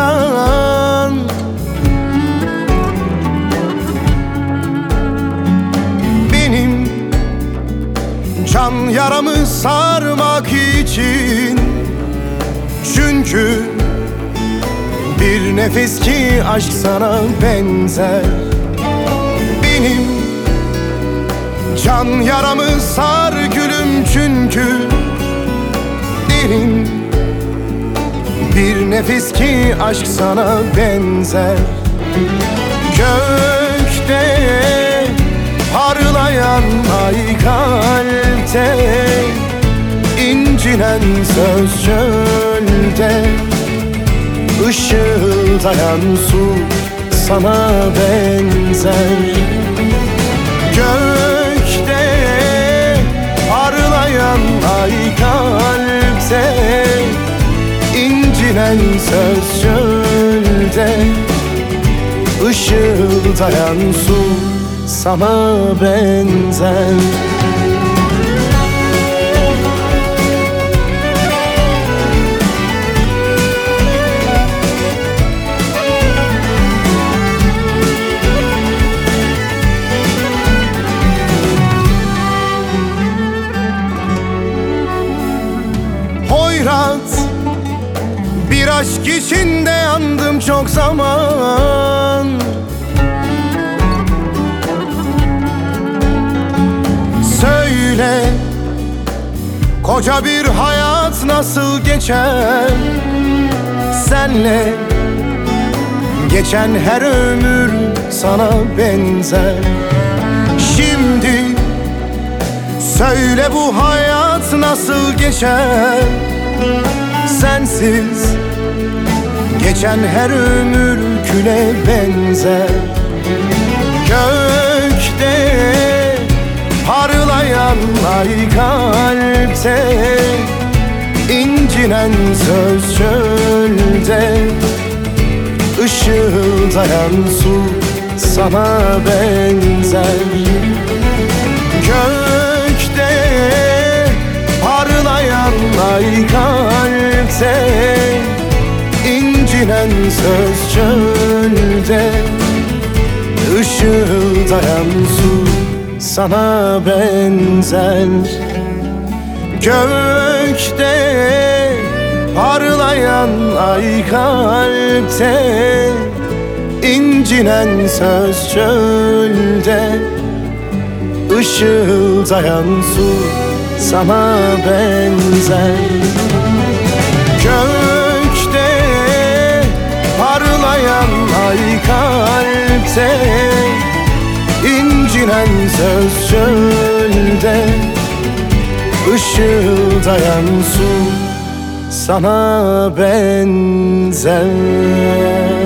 zaman. Benim can yaramı sarmak için, çünkü bir nefes ki aşk sana benzer. Benim can yaramı sar gülüm, çünkü derin bir nefes ki aşk sana benzer. Gökte parlayan ay, kalpte incinen söz, çölde ışıldayan su sana benzer. Gökte parlayan ay, kalpte incinen söz, çölde ışıldayan su sana benzer. Bir aşk içinde yandım çok zaman. Söyle, koca bir hayat nasıl geçer senle? Geçen her ömür sana benzer. Şimdi söyle, bu hayat nasıl geçer sensiz? Geçen her ömür küle benzer. Gökte parlayan ay, kalpte incinen söz, çölde ışıldayan su sana benzer. Gökte parlayan ay, kalpte incinen söz, çölde ışıldayan su sana benzer. Gökte parlayan ay, kalpte incinen söz, çölde ışıldayan su sana benzer. Gökte parlayan ay, kalpte incinen söz, çölde ışıldayan su sana benzer.